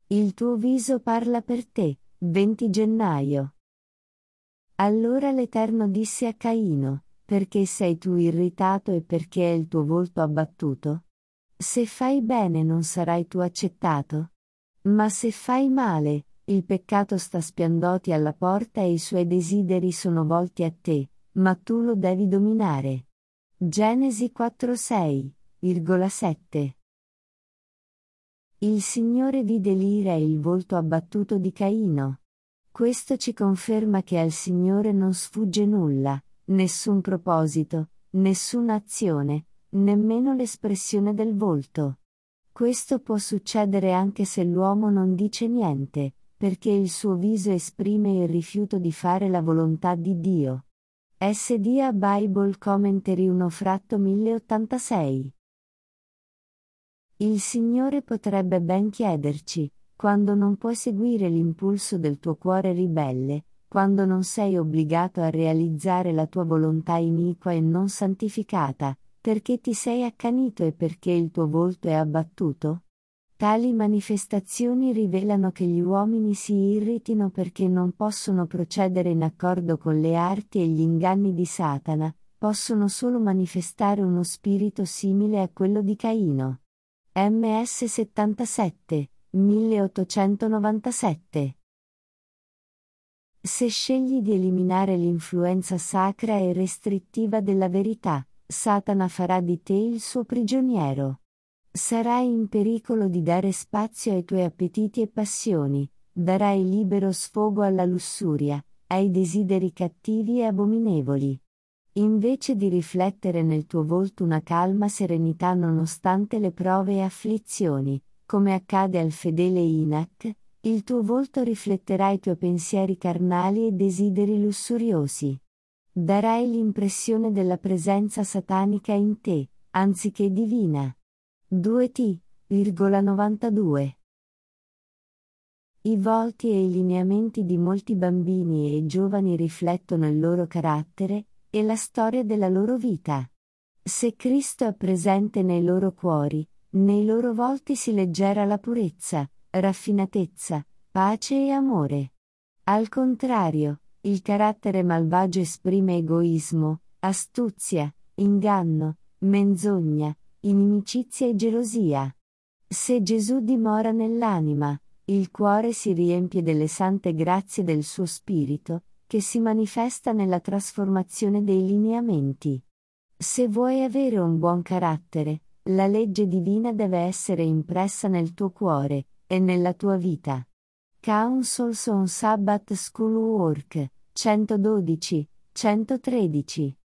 Il tuo viso parla per te. 20 gennaio. Allora l'Eterno disse a Caino: perché sei tu irritato e perché è il tuo volto abbattuto? Se fai bene non sarai tu accettato? Ma se fai male, il peccato sta spiandoti alla porta e i suoi desideri sono volti a te, ma tu lo devi dominare. Genesi 4:6,7. Il Signore vide l'ira e il volto abbattuto di Caino. Questo ci conferma che al Signore non sfugge nulla, nessun proposito, nessuna azione, nemmeno l'espressione del volto. Questo può succedere anche se l'uomo non dice niente, perché il suo viso esprime il rifiuto di fare la volontà di Dio. SDA Bible Commentary 1/1086. Il Signore potrebbe ben chiederci: quando non puoi seguire l'impulso del tuo cuore ribelle, quando non sei obbligato a realizzare la tua volontà iniqua e non santificata, perché ti sei accanito e perché il tuo volto è abbattuto? Tali manifestazioni rivelano che gli uomini si irritino perché non possono procedere in accordo con le arti e gli inganni di Satana, possono solo manifestare uno spirito simile a quello di Caino. MS 77, 1897. Se scegli di eliminare l'influenza sacra e restrittiva della verità, Satana farà di te il suo prigioniero. Sarai in pericolo di dare spazio ai tuoi appetiti e passioni, darai libero sfogo alla lussuria, ai desideri cattivi e abominevoli. Invece di riflettere nel tuo volto una calma serenità nonostante le prove e afflizioni, come accade al fedele Enoch, il tuo volto rifletterà i tuoi pensieri carnali e desideri lussuriosi. Darai l'impressione della presenza satanica in te, anziché divina. 2T,92. I volti e i lineamenti di molti bambini e giovani riflettono il loro carattere e la storia della loro vita. Se Cristo è presente nei loro cuori, nei loro volti si leggera la purezza, raffinatezza, pace e amore. Al contrario, il carattere malvagio esprime egoismo, astuzia, inganno, menzogna, inimicizia e gelosia. Se Gesù dimora nell'anima, il cuore si riempie delle sante grazie del suo Spirito, che si manifesta nella trasformazione dei lineamenti. Se vuoi avere un buon carattere, la legge divina deve essere impressa nel tuo cuore e nella tua vita. Counsels on Sabbath School Work, 112, 113.